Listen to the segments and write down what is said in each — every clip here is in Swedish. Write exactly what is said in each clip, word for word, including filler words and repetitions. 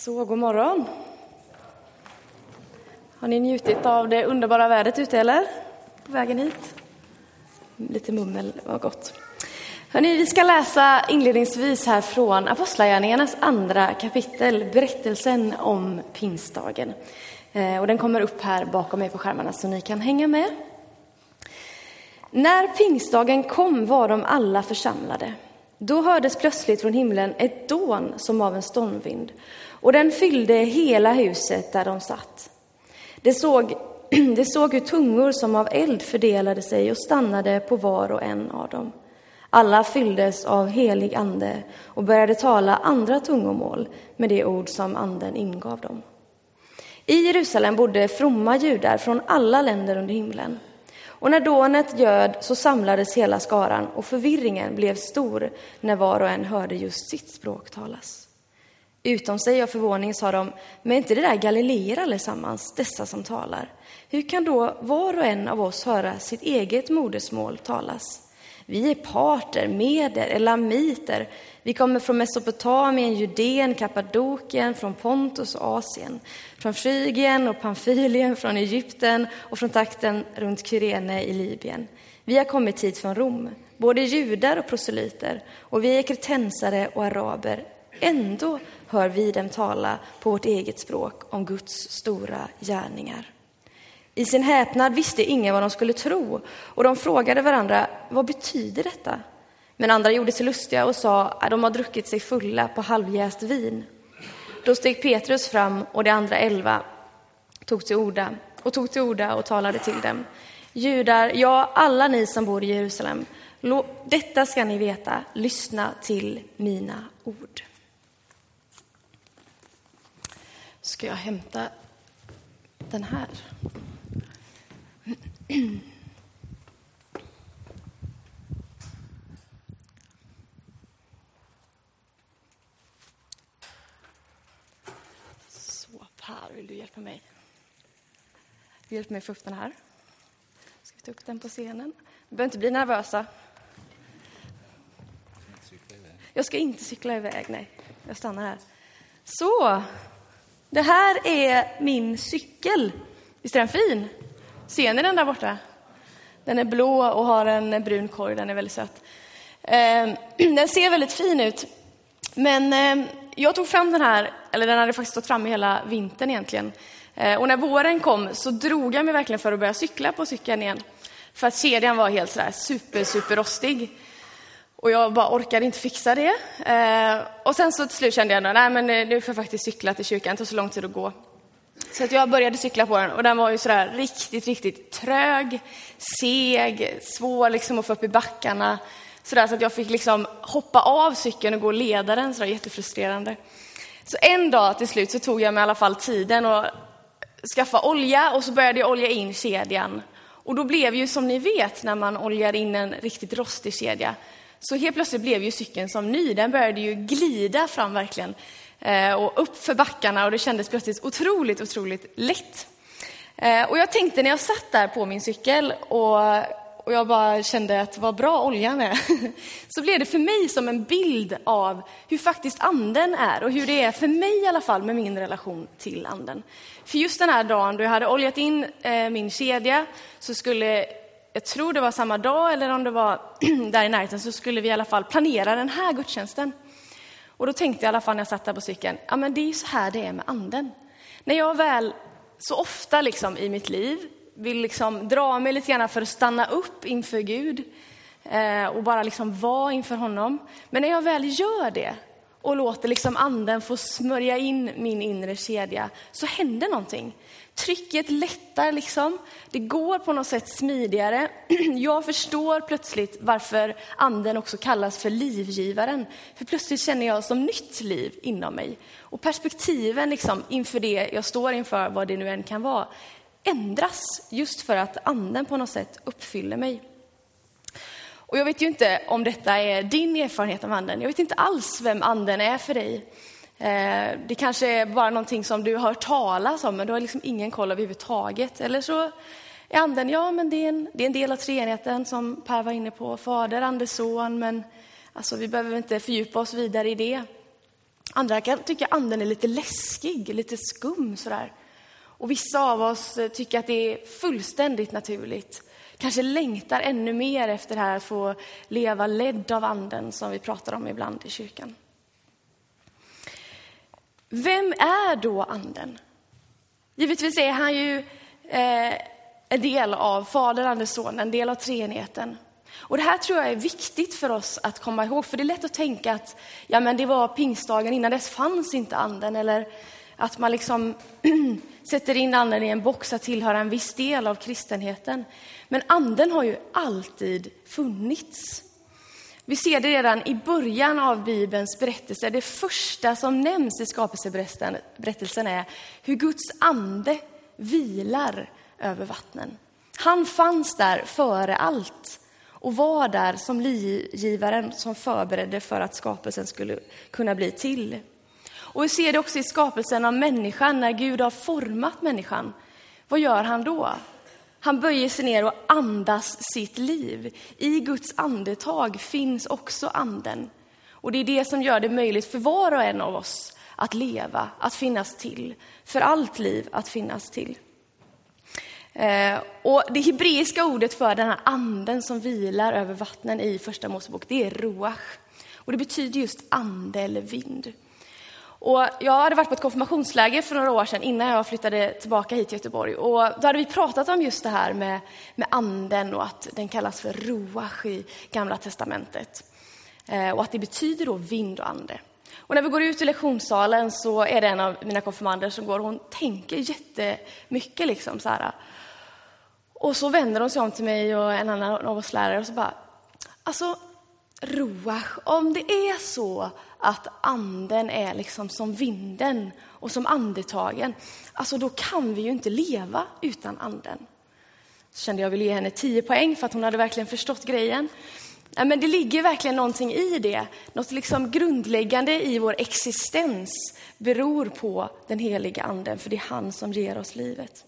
Så, god morgon. Har ni njutit av det underbara vädret ute eller? På vägen hit? Lite mummel, var gott. Hörrni, vi ska läsa inledningsvis här från Apostlagärningarnas andra kapitel, berättelsen om pingstdagen. Eh, och den kommer upp här bakom mig på skärmarna så ni kan hänga med. När pingstdagen kom var de alla församlade. Då hördes plötsligt från himlen ett dån som av en stormvind, och den fyllde hela huset där de satt. Det såg, det såg hur tungor som av eld fördelade sig och stannade på var och en av dem. Alla fylldes av helig ande och började tala andra tungomål med det ord som anden ingav dem. I Jerusalem bodde fromma judar från alla länder under himlen. Och när dånet göd så samlades hela skaran, och förvirringen blev stor när var och en hörde just sitt språk talas. Utom sig av förvåning sa de, men inte det där galileer allesammans, dessa som talar? Hur kan då var och en av oss höra sitt eget modersmål talas? Vi är parter, meder, elamiter. Vi kommer från Mesopotamien, Judeen, Kappadokien, från Pontus och Asien, från Frygien och Pamfylien, från Egypten och från takten runt Kyrene i Libyen. Vi har kommit hit från Rom, både judar och proselyter, och vi är kretensare och araber. Ändå hör vi dem tala på vårt eget språk om Guds stora gärningar. I sin häpnad visste ingen vad de skulle tro, och de frågade varandra, vad betyder detta? Men andra gjorde sig lustiga och sa att de har druckit sig fulla på halvjäst vin. Då steg Petrus fram, och de andra elva tog till orda och tog till orda och talade till dem. Judar, ja, alla ni som bor i Jerusalem, detta ska ni veta, lyssna till mina ord. Ska jag hämta den här? Så, Per, vill du hjälpa mig? Hjälp mig få upp den här. Ska vi ta upp den på scenen? Du behöver inte bli nervösa. Jag ska inte cykla iväg, nej. Jag stannar här. Så, det här är min cykel. Visst är den fin? Ser ni den där borta? Den är blå och har en brun korg. Den är väldigt söt. Den ser väldigt fin ut. Men jag tog fram den här, eller den hade faktiskt stått fram i hela vintern egentligen. Och när våren kom så drog jag mig verkligen för att börja cykla på cykeln igen. För att kedjan var helt sådär super, super rostig. Och jag bara orkade inte fixa det. Och sen så till slut kände jag, nej men nu får jag faktiskt cykla till kyrkan. Det tar så lång tid att gå. Så att jag började cykla på den, och den var ju sådär riktigt, riktigt trög, seg, svår liksom att få upp i backarna. Sådär så att jag fick liksom hoppa av cykeln och gå och leda den, sådär jättefrustrerande. Så en dag till slut så tog jag mig i alla fall tiden och skaffa olja, och så började jag olja in kedjan. Och då blev ju, som ni vet, när man oljar in en riktigt rostig kedja, så helt plötsligt blev ju cykeln som ny. Den började ju glida fram verkligen. Och upp för backarna, och det kändes plötsligt otroligt, otroligt lätt. Och jag tänkte när jag satt där på min cykel och, och jag bara kände att vad bra oljan är, så blev det för mig som en bild av hur faktiskt anden är, och hur det är för mig i alla fall med min relation till anden. För just den här dagen då jag hade oljat in eh, min kedja, så skulle, jag tror det var samma dag eller om det var där i närheten, så skulle vi i alla fall planera den här gudstjänsten. Och då tänkte jag i alla fall när jag satt där på cykeln, ja men det är ju så här det är med anden. När jag väl så ofta liksom i mitt liv vill liksom dra mig lite grann för att stanna upp inför Gud eh, och bara liksom vara inför honom. Men när jag väl gör det och låter liksom anden få smörja in min inre kedja, så händer någonting. Trycket lättar liksom. Det går på något sätt smidigare. Jag förstår plötsligt varför anden också kallas för livgivaren. För plötsligt känner jag som nytt liv inom mig. Och perspektiven liksom inför det jag står inför, vad det nu än kan vara, ändras just för att anden på något sätt uppfyller mig. Och jag vet ju inte om detta är din erfarenhet av anden. Jag vet inte alls vem anden är för dig. Det kanske är bara någonting som du har hört talas om, men du har liksom ingen koll överhuvudtaget. Eller så är anden, ja men det är en, det är en del av treenigheten som Per var inne på. Fader, ande, son, men alltså, vi behöver inte fördjupa oss vidare i det. Andra kan tycka anden är lite läskig, lite skum sådär. Och vissa av oss tycker att det är fullständigt naturligt. Kanske längtar ännu mer efter det här att få leva ledd av anden som vi pratar om ibland i kyrkan. Vem är då anden? Givetvis är han ju eh, en del av Fadern, Anden, Sonen, en del av treenigheten. Och det här tror jag är viktigt för oss att komma ihåg. För det är lätt att tänka att ja, men det var pingstdagen, innan dess fanns inte anden. Eller att man liksom sätter in anden i en box att tillhöra en viss del av kristenheten. Men anden har ju alltid funnits. Vi ser det redan i början av Bibelns berättelse. Det första som nämns i skapelseberättelsen är hur Guds ande vilar över vattnen. Han fanns där före allt och var där som livgivaren som förberedde för att skapelsen skulle kunna bli till. Och vi ser det också i skapelsen av människan, när Gud har format människan. Vad gör han då? Han böjer sig ner och andas sitt liv. I Guds andetag finns också anden. Och det är det som gör det möjligt för var och en av oss att leva, att finnas till. För allt liv att finnas till. Eh, och det hebreiska ordet för den här anden som vilar över vattnen i första Mosebok, det är ruach. Och det betyder just ande eller vind. Och jag hade varit på ett konfirmationsläger för några år sedan innan jag flyttade tillbaka hit till Göteborg. Och då hade vi pratat om just det här med, med anden och att den kallas för ruach i Gamla testamentet. Eh, och att det betyder då vind och ande. Och när vi går ut i lektionssalen så är det en av mina konfirmander som går och hon tänker jättemycket liksom så här. Och så vänder hon sig om till mig och en annan av oss lärare och så bara, alltså ruach, om det är så att anden är liksom som vinden och som andetagen, alltså då kan vi ju inte leva utan anden. Så kände jag ville ge henne tio poäng för att hon hade verkligen förstått grejen. Men det ligger verkligen någonting i det. Något liksom grundläggande i vår existens beror på den heliga anden, för det är han som ger oss livet.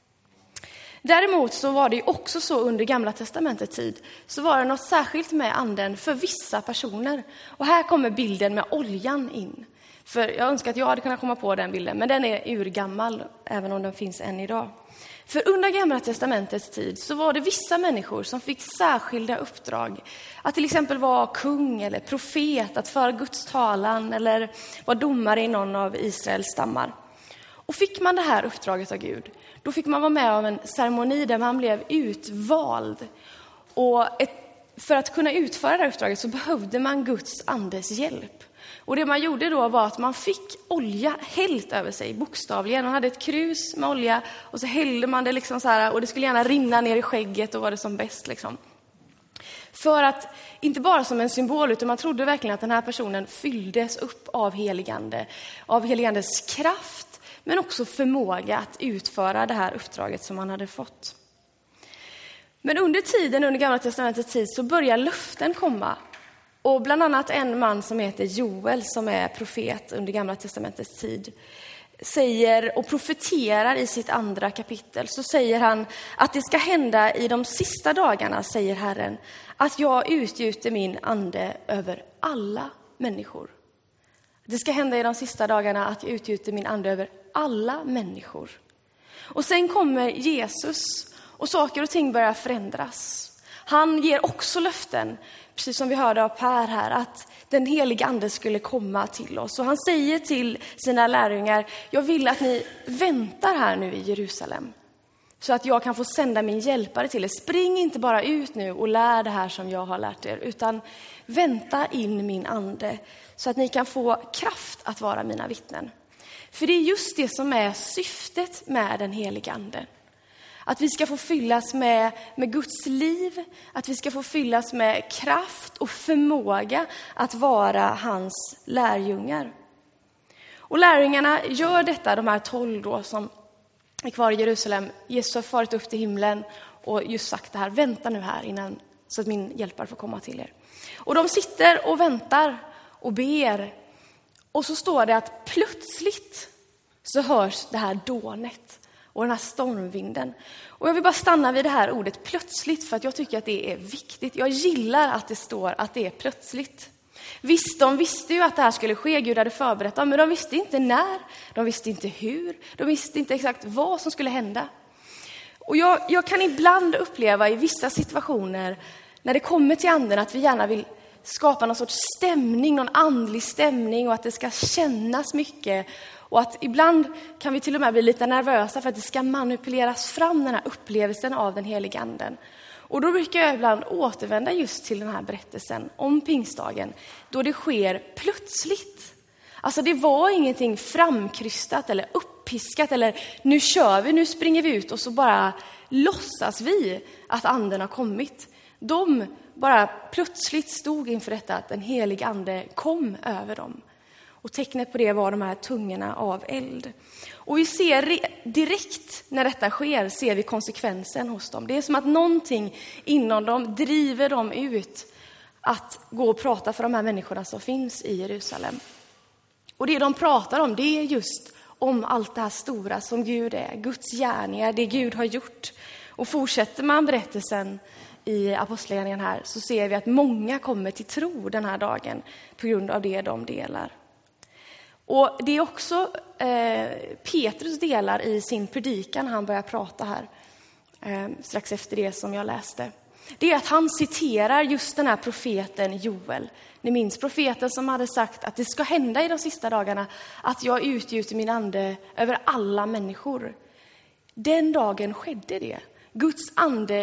Däremot så var det ju också så under Gamla testamentets tid, så var det något särskilt med anden för vissa personer. Och här kommer bilden med oljan in. För jag önskar att jag hade kunnat komma på den bilden, men den är urgammal även om den finns än idag. För under Gamla testamentets tid så var det vissa människor som fick särskilda uppdrag. Att till exempel vara kung eller profet, att föra Guds talan eller vara domare i någon av Israels stammar. Och fick man det här uppdraget av Gud, då fick man vara med om en ceremoni där man blev utvald. Och ett, för att kunna utföra det här uppdraget så behövde man Guds andes hjälp. Och det man gjorde då var att man fick olja hällt över sig, bokstavligen. Man hade ett krus med olja och så hällde man det liksom så här, och det skulle gärna rinna ner i skägget och var det som bäst liksom. För att, inte bara som en symbol, utan man trodde verkligen att den här personen fylldes upp av heligande, av heligandes kraft, men också förmåga att utföra det här uppdraget som man hade fått. Men under tiden, under Gamla testamentets tid, så börjar löften komma. Och bland annat en man som heter Joel, som är profet under Gamla testamentets tid, säger och profeterar i sitt andra kapitel. Så säger han att det ska hända i de sista dagarna, säger Herren, att jag utgjuter min ande över alla människor. Det ska hända i de sista dagarna att jag utgjuter min ande över alla människor. Och sen kommer Jesus och saker och ting börjar förändras. Han ger också löften, precis som vi hörde av Per här, att den heliga ande skulle komma till oss. Och han säger till sina lärjungar, jag vill att ni väntar här nu i Jerusalem. Så att jag kan få sända min hjälpare till er. Spring inte bara ut nu och lär det här som jag har lärt er, utan vänta in min ande så att ni kan få kraft att vara mina vittnen. För det är just det som är syftet med den heliga ande. Att vi ska få fyllas med, med Guds liv, att vi ska få fyllas med kraft och förmåga att vara hans lärjungar. Och lärjungarna gör detta, de här tolv då som är kvar i Jerusalem. Jesus har farit upp till himlen och just sagt det här, vänta nu här innan, så att min hjälpare får komma till er. Och de sitter och väntar och ber. Och så står det att plötsligt så hörs det här dånet och den här stormvinden. Och jag vill bara stanna vid det här ordet plötsligt, för att jag tycker att det är viktigt. Jag gillar att det står att det är plötsligt. Visst, de visste ju att det här skulle ske, Gud hade förberett dem, men de visste inte när, de visste inte hur, de visste inte exakt vad som skulle hända. Och jag, jag kan ibland uppleva i vissa situationer när det kommer till anden att vi gärna vill skapa någon sorts stämning, någon andlig stämning och att det ska kännas mycket. Och att ibland kan vi till och med bli lite nervösa för att det ska manipuleras fram den här upplevelsen av den heliga anden. Och då brukar jag ibland återvända just till den här berättelsen om pingstdagen, då det sker plötsligt. Alltså det var ingenting framkrystat eller uppiskat eller nu kör vi, nu springer vi ut och så bara låtsas vi att anden har kommit. De bara plötsligt stod inför detta att en helig ande kom över dem. Och tecknet på det var de här tungorna av eld. Och vi ser direkt när detta sker, ser vi konsekvensen hos dem. Det är som att någonting inom dem driver dem ut att gå och prata för de här människorna som finns i Jerusalem. Och det de pratar om, det är just om allt det här stora som Gud är. Guds gärningar, det Gud har gjort. Och fortsätter man berättelsen i apostlagärningarna här så ser vi att många kommer till tro den här dagen på grund av det de delar. Och det är också eh, Petrus delar i sin predikan, han börjar prata här eh, strax efter det som jag läste. Det är att han citerar just den här profeten Joel. Ni minns profeten som hade sagt att det ska hända i de sista dagarna att jag utgjuter min ande över alla människor. Den dagen skedde det. Guds ande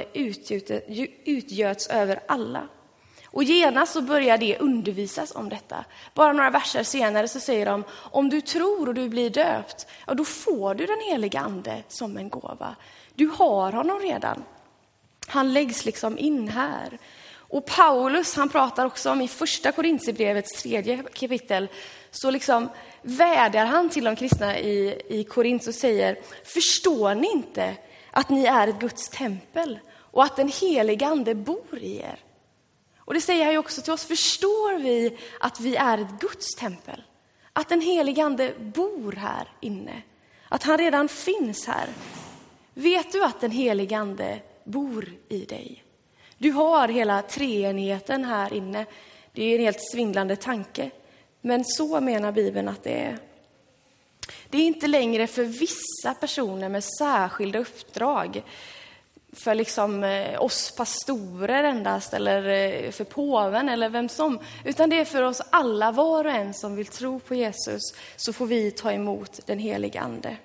utgöts över alla. Och genast så börjar det undervisas om detta. Bara några verser senare så säger de, om du tror och du blir döpt, ja då får du den heliga ande som en gåva. Du har honom redan. Han läggs liksom in här. Och Paulus, han pratar också om i första Korintierbrevets tredje kapitel, så liksom vädjar han till de kristna i, i Korint och säger, förstår ni inte att ni är ett Guds tempel och att den heliga ande bor i er? Och det säger han ju också till oss, förstår vi att vi är ett Guds tempel? Att den heliga ande bor här inne? Att han redan finns här? Vet du att den heliga ande bor i dig? Du har hela treenigheten här inne. Det är en helt svindlande tanke. Men så menar Bibeln att det är. Det är inte längre för vissa personer med särskilda uppdrag. För liksom oss pastorer endast eller för påven eller vem som. Utan det är för oss alla, var och en som vill tro på Jesus, så får vi ta emot den heliga ande.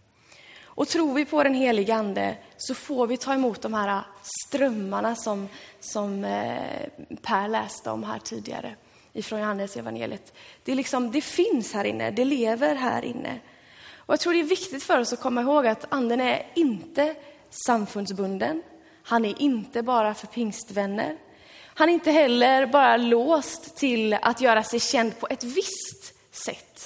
Och tror vi på den heliga ande så får vi ta emot de här strömmarna som, som Per läste om här tidigare ifrån Johannes evangeliet. Det, är liksom, det finns här inne, det lever här inne. Och jag tror det är viktigt för oss att komma ihåg att anden är inte samfundsbunden. Han är inte bara för pingstvänner. Han är inte heller bara låst till att göra sig känd på ett visst sätt.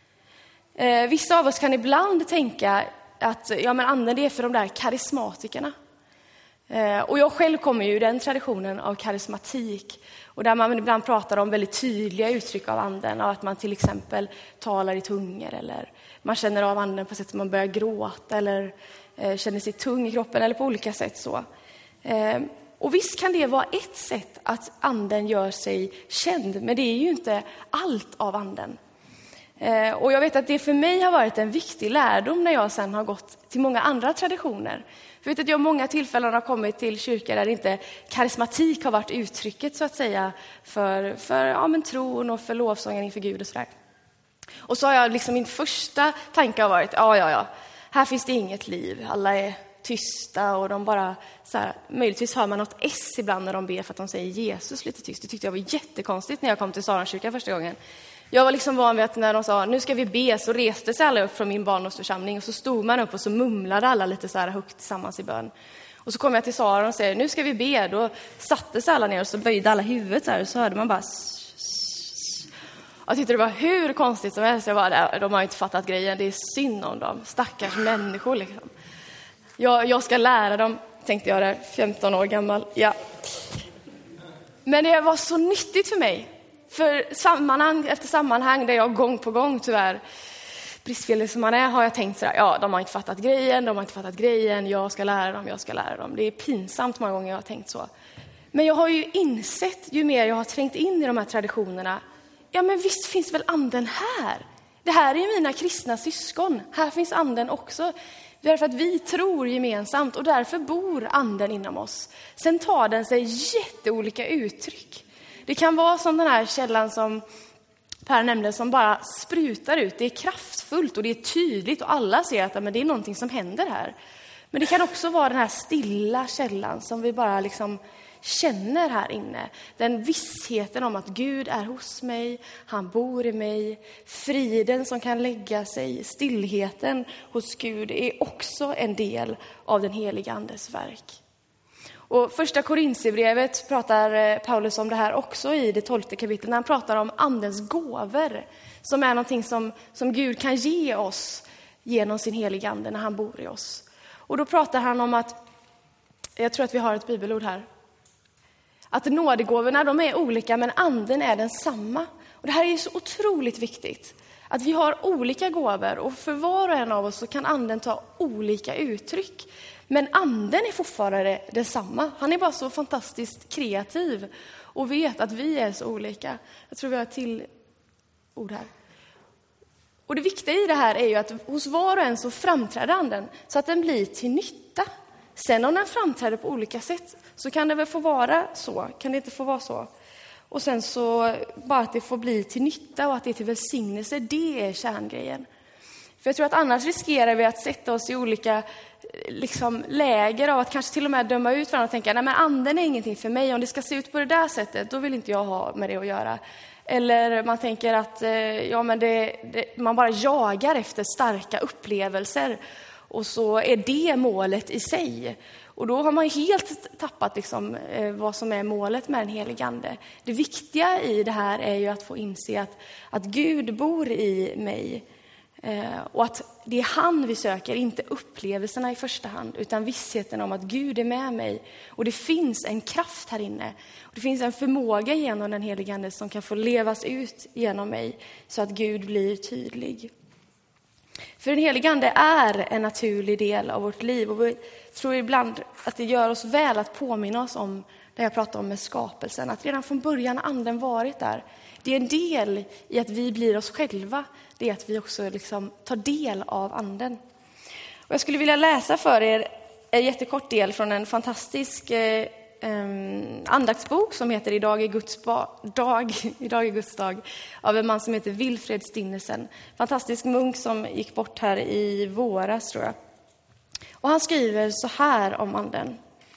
Eh, vissa av oss kan ibland tänka att ja, men anden det är för de där karismatikerna. Eh, och jag själv kommer ju i den traditionen av karismatik. Och där man ibland pratar om väldigt tydliga uttryck av anden. Av att man till exempel talar i tungor. Eller man känner av anden på sätt som man börjar gråta. Eller eh, känner sig tung i kroppen. Eller på olika sätt så. Eh, och visst kan det vara ett sätt att anden gör sig känd. Men det är ju inte allt av anden. Eh, och jag vet att det för mig har varit en viktig lärdom när jag sen har gått till många andra traditioner. För jag vet att jag många tillfällen har kommit till kyrkor där inte karismatik har varit uttrycket så att säga för, för ja, men tron och för lovsången inför Gud och sådär. Och så har jag liksom min första tanke har varit, ja ja ja, här finns det inget liv. Alla är tysta och de bara så här, möjligtvis hör man något S ibland när de ber för att de säger Jesus lite tyst. Det tyckte jag var jättekonstigt när jag kom till Saronkyrkan första gången. Jag var liksom van vid att när de sa, nu ska vi be, så reste sig alla upp från min barndomsförsamling och så stod man upp och så mumlade alla lite så här högt tillsammans i bön. Och så kom jag till Saron och säger, nu ska vi be. Då satte sig alla ner och så böjde alla huvudet så här och så hörde man bara jag tyckte det var hur konstigt som helst. Jag var där, de har inte fattat grejen, det är synd om dem, stackars människor liksom. Jag, jag ska lära dem, tänkte jag där, femton år gammal, ja. Men det var så nyttigt för mig. För sammanhang efter sammanhang där jag gång på gång tyvärr, bristfällig som man är, har jag tänkt sådär, ja de har inte fattat grejen, de har inte fattat grejen, jag ska lära dem, jag ska lära dem. Det är pinsamt många gånger jag har tänkt så. Men jag har ju insett, ju mer jag har trängt in i de här traditionerna, ja men visst finns väl anden här. Det här är ju mina kristna syskon. Här finns anden också. Därför att vi tror gemensamt och därför bor anden inom oss. Sen tar den sig jätteolika uttryck. Det kan vara som den här källan som Per nämnde, som bara sprutar ut. Det är kraftfullt och det är tydligt och alla ser att men det är någonting som händer här. Men det kan också vara den här stilla källan som vi bara liksom känner här inne. Den vissheten om att Gud är hos mig, han bor i mig. Friden som kan lägga sig, stillheten hos Gud är också en del av den heliga andes verk. Och första Korinthierbrevet pratar Paulus om det här också i det tolfte kapitlet. När han pratar om andens gåvor. Som är någonting som, som Gud kan ge oss genom sin heliga ande när han bor i oss. Och då pratar han om att, jag tror att vi har ett bibelord här. Att nådegåvorna, de är olika men anden är densamma. Och det här är så otroligt viktigt. Att vi har olika gåvor och för var och en av oss så kan anden ta olika uttryck. Men anden är fortfarande densamma. Han är bara så fantastiskt kreativ och vet att vi är så olika. Jag tror vi har ett till ord här. Och det viktiga i det här är ju att hos var och en så framträder anden så att den blir till nytta. Sen om den framträder på olika sätt så kan det väl få vara så, kan det inte få vara så. Och sen så bara att det får bli till nytta och att det är till välsignelse, det är kärngrejen. För jag tror att annars riskerar vi att sätta oss i olika liksom, läger av att kanske till och med döma ut varandra och tänka, nej men anden är ingenting för mig, om det ska se ut på det där sättet, då vill inte jag ha med det att göra. Eller man tänker att ja, men det, det, man bara jagar efter starka upplevelser och så är det målet i sig. Och då har man helt tappat liksom, vad som är målet med den helige ande. Det viktiga i det här är ju att få inse att, att Gud bor i mig. Eh, och att det är han vi söker, inte upplevelserna i första hand, utan vissheten om att Gud är med mig. Och det finns en kraft här inne. Och det finns en förmåga genom den helige ande som kan få levas ut genom mig så att Gud blir tydlig. För den helige ande är en naturlig del av vårt liv. Och vi tror ibland att det gör oss väl att påminna oss om det jag pratade om med skapelsen. Att redan från början har anden varit där. Det är en del i att vi blir oss själva. Det är att vi också liksom tar del av anden. Och jag skulle vilja läsa för er en jättekort del från en fantastisk eh, andaktsbok som heter Idag är Guds ba- dag, Idag är Guds dag, av en man som heter Wilfred Stinnesen. Fantastisk munk som gick bort här i våras, tror jag. Och han skriver så här om anden.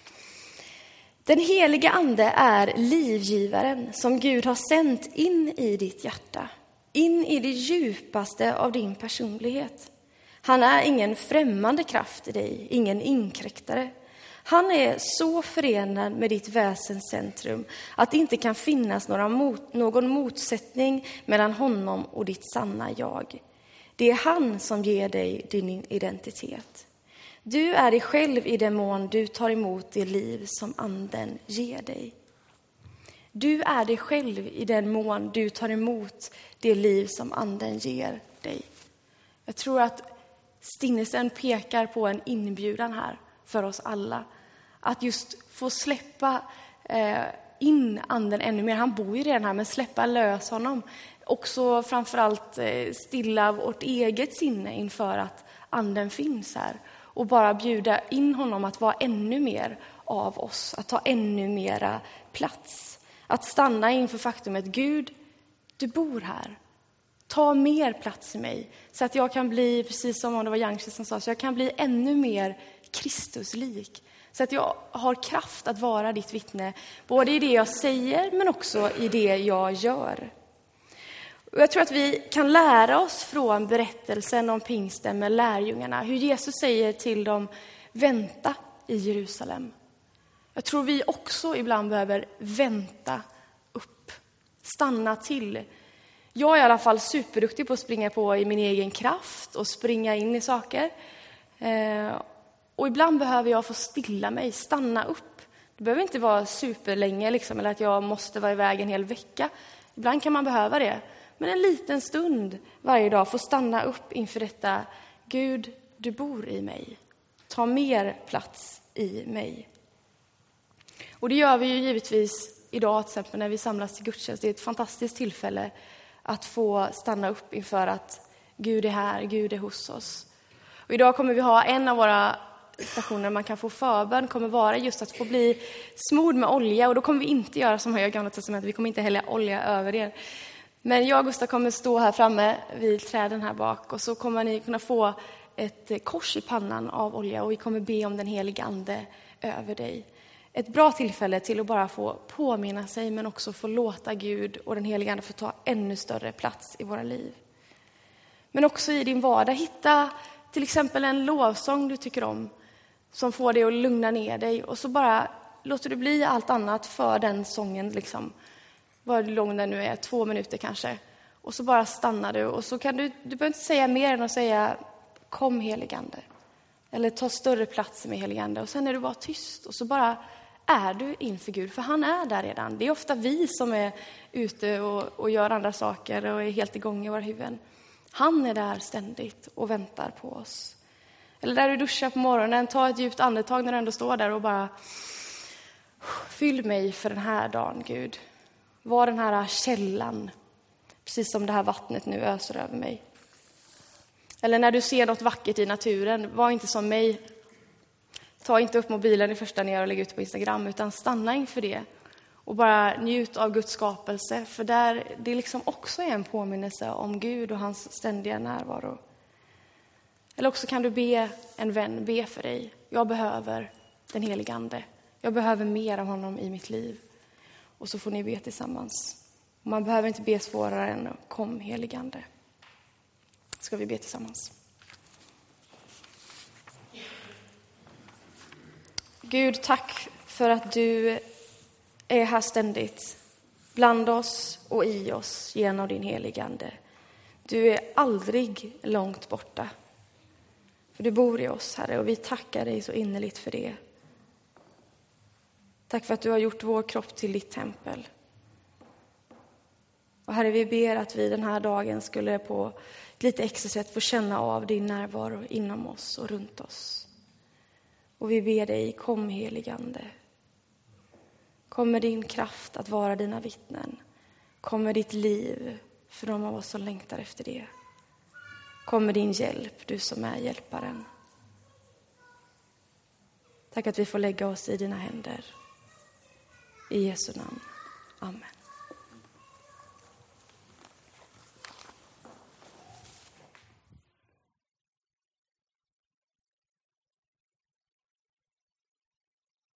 Den heliga ande är livgivaren som Gud har sänt in i ditt hjärta. In i det djupaste av din personlighet. Han är ingen främmande kraft i dig, ingen inkräktare. Han är så förenad med ditt väsens centrum att det inte kan finnas några mot, någon motsättning mellan honom och ditt sanna jag. Det är han som ger dig din identitet. Du är dig själv i den mån du tar emot det liv som anden ger dig. Du är dig själv i den mån du tar emot det liv som anden ger dig. Jag tror att Stinnesen pekar på en inbjudan här för oss alla. Att just få släppa eh, in anden ännu mer. Han bor ju redan här, men släppa lös honom. Också framförallt eh, stilla vårt eget sinne inför att anden finns här. Och bara bjuda in honom att vara ännu mer av oss. Att ta ännu mera plats. Att stanna inför faktumet, Gud, du bor här. Ta mer plats i mig. Så att jag kan bli, precis som om det var Yangtze som sa, så jag kan bli ännu mer Kristuslik. Så att jag har kraft att vara ditt vittne. Både i det jag säger men också i det jag gör. Och jag tror att vi kan lära oss från berättelsen om pingsten med lärjungarna. Hur Jesus säger till dem, vänta i Jerusalem. Jag tror vi också ibland behöver vänta upp. Stanna till. Jag är i alla fall superduktig på att springa på i min egen kraft och springa in i saker. Eh, och ibland behöver jag få stilla mig, stanna upp. Det behöver inte vara superlänge liksom, eller att jag måste vara iväg en hel vecka. Ibland kan man behöva det. Men en liten stund varje dag får stanna upp inför detta. Gud, du bor i mig. Ta mer plats i mig. Och det gör vi ju givetvis idag till exempel när vi samlas till gudstjänst. Det är ett fantastiskt tillfälle att få stanna upp inför att Gud är här, Gud är hos oss. Och idag kommer vi ha en av våra stationer där man kan få förbön, kommer vara just att få bli smord med olja. Och då kommer vi inte göra som här i Gamla testamentet, vi kommer inte hälla olja över er. Men jag och Gustav kommer stå här framme vid träden här bak och så kommer ni kunna få ett kors i pannan av olja och vi kommer be om den heliga ande över dig. Ett bra tillfälle till att bara få påminna sig men också få låta Gud och den heliga ande få ta ännu större plats i våra liv. Men också i din vardag, hitta till exempel en lovsång du tycker om som får dig att lugna ner dig och så bara låter du bli allt annat för den sången liksom. Vad lång den nu är, två minuter kanske. Och så bara stannar du och så kan du, du behöver inte säga mer än att säga kom heligande. Eller ta större plats med heligande och sen är du bara tyst och så bara är du inför Gud. För han är där redan. Det är ofta vi som är ute och, och gör andra saker och är helt igång i våra huvuden. Han är där ständigt och väntar på oss. Eller där du duschar på morgonen, ta ett djupt andetag när du ändå står där och bara fyll mig för den här dagen, Gud. Var den här källan, precis som det här vattnet nu öser över mig. Eller när du ser något vackert i naturen, var inte som mig. Ta inte upp mobilen i första ner och lägg ut på Instagram, utan stanna inför det. Och bara njut av Guds skapelse, för där det liksom också är en påminnelse om Gud och hans ständiga närvaro. Eller också kan du be en vän be för dig. Jag behöver den helige ande. Jag behöver mer av honom i mitt liv. Och så får ni be tillsammans. Och man behöver inte be svårare än kom helige ande. Ska vi be tillsammans. Gud, tack för att du är här ständigt. Bland oss och i oss genom din helige ande. Du är aldrig långt borta. För du bor i oss, Herre, och vi tackar dig så innerligt för det. Tack för att du har gjort vår kropp till ditt tempel. Och Herre, vi ber att vi den här dagen skulle på ett lite extra sätt få känna av din närvaro inom oss och runt oss. Och vi ber dig, kom heligande. Kom med din kraft att vara dina vittnen. Kom med ditt liv för de av oss som längtar efter det. Kom med din hjälp, du som är hjälparen. Tack att vi får lägga oss i dina händer. I Jesu namn. Amen.